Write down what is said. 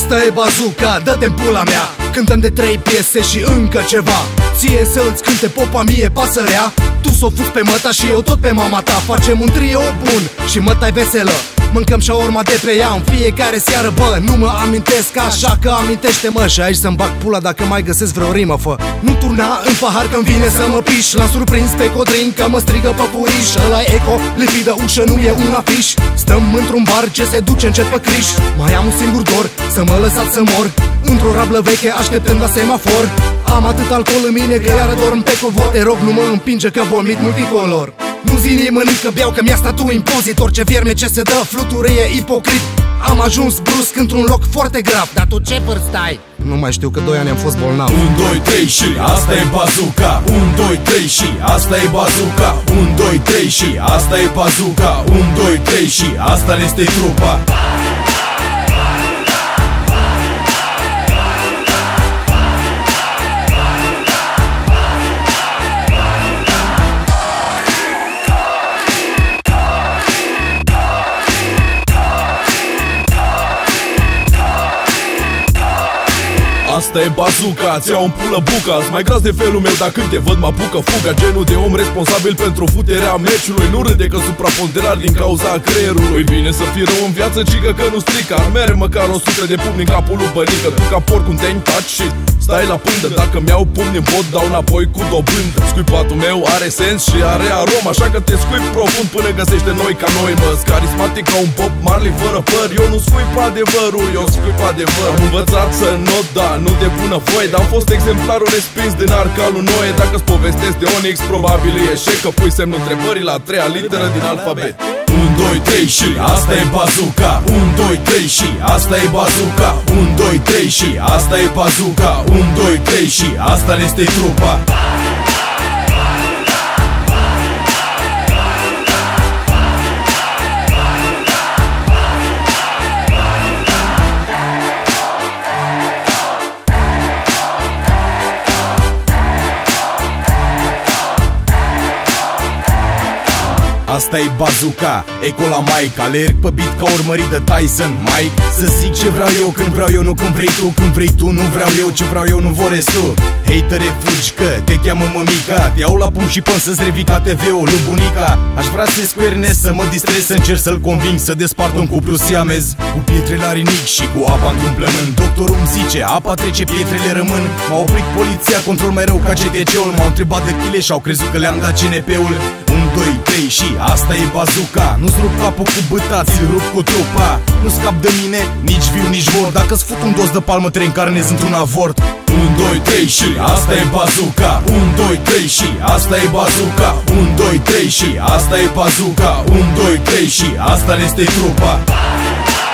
Asta e Bazooka, dă-te-n pula mea. Cântăm de 3 piese și încă ceva. Ție să-ți cânte popa, mie pasărea. Tu s-o fuzi pe măta și eu tot pe mama ta. Facem un trio bun și măta-i veselă. Mâncăm șaorma de pe ea în fiecare seară. Bă, nu mă amintesc așa că amintește-mă. Și aici să-mi bag pula dacă mai găsesc vreo rimă, fă. Nu turna în pahar când vine să mă piș. L-am surprins pe Codrin că mă strigă păpuriș. Ăla-i eco, lipidă ușă, nu e un afiș. Stăm într-un bar ce se duce încet pe criș. Mai am un singur dor, să mă lăsați să mor într-o rablă veche așteptând la semafor. Am atât alcool în mine că iară dorm pe covor. Te rog, nu mă împinge că vomit multicolor. Nu zi nimănui că beau, că mi-a stat tu impozit. Orice vierme ce se dă fluturie ipocrit. Am ajuns brusc într-un loc foarte grav. Dar tu ce părstai? Nu mai știu că 2 ani am fost bolnav. 1, 2, 3 și asta e Bazooka. 1, 2, 3 și asta e Bazooka. 1, 2, 3 și asta e Bazooka. 1, 2, 3 și asta ne este trupa. Asta e Bazooka, ți-au în pulă buca. Ați mai gras de felul meu, dar când te văd mă apucă fuga. Genul de om responsabil pentru futerea meciului. Nu râde că supraponderar din cauza creierului. Bine să fii rău în viață, cică că nu strică. Ar mere măcar 100 de pumni în capul lui bănică. Tu ca porc un te-ai touch shit, stai la pândă. Dacă mi-au pumni în bot, dau înapoi cu dobândă. Scuipatul meu are sens și are aromă, așa că te scuip profund până găsește noi ca noi, mă. Carismatic ca un Bob Marley fără păr. Eu nu scuip adevărul, eu scuip adevăr. Am învățat să not, da, nu de bună voie, dar am fost exemplarul respins din arca lui Noe. Dacă-ți povestesc de Onyx, probabil e eșec, că pui semnul întrebării la 3-a literă din alfabet. 1, 2, 3 și asta e Bazooka. 1, 2, 3 și asta e Bazooka. 1, 2, 3 și asta e Bazooka. 1, 2, 3 și asta ne este trupa. Asta e Bazooka, eco la mic. Alerg pe beat ca urmărit de Tyson Mike. Să zic ce vreau eu când vreau eu, nu când vrei tu. Când vrei tu, nu vreau eu, ce vreau eu, nu voresc tu. Hatere, fugi că te cheamă mămica. Te iau la pumn și până să-ți revii TV-ul lui bunica. Aș vrea să-i squernesc, să mă distrez, să încerc să-l conving să despart un cuplu siamez. Cu pietre la rinic și cu apa într-un plămân. Doctorul îmi zice, apa trece, pietrele rămân. M-a oprit poliția, control mai rău ca CTC-ul. M-au întrebat de chile și au crezut că le-am dat CNP-ul. 1, 2, 3 și asta e Bazooka. Nu-ți rup capul cu bătați, rup cu trupa. Nu scap de mine, nici viu, nici mort. Dacă-ți fut un dos de palmă, te reîncarnezi într-un avort. 1, 2, 3 și asta e Bazooka. 1, 2, 3 și asta e Bazooka. 1, 2, 3 și asta e Bazooka. 1, 2, 3 și asta ne este trupa.